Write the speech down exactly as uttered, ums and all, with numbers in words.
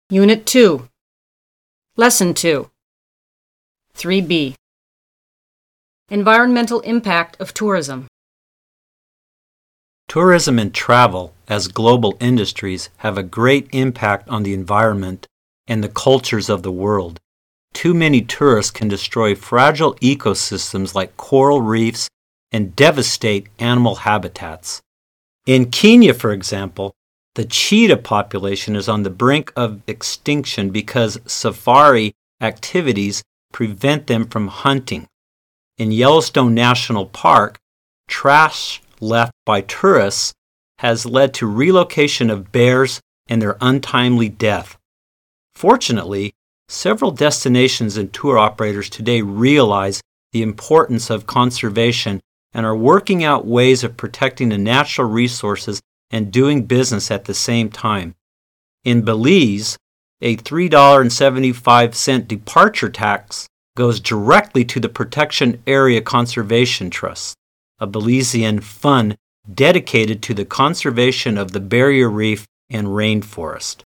Unit two, Lesson two, three B. Environmental impact of tourism. Tourism and travel, as global industries, have a great impact on the environment and the cultures of the world. Too many tourists can destroy fragile ecosystems like coral reefs and devastate animal habitats. In Kenya, for example, the cheetah population is on the brink of extinction because safari activities prevent them from hunting. In Yellowstone National Park, trash left by tourists has led to relocation of bears and their untimely death. Fortunately, several destinations and tour operators today realize the importance of conservation and are working out ways of protecting the natural resources and doing business at the same time. In Belize, a three dollars and seventy-five cents departure tax goes directly to the Protection Area Conservation Trust, a Belizean fund dedicated to the conservation of the barrier reef and rainforest.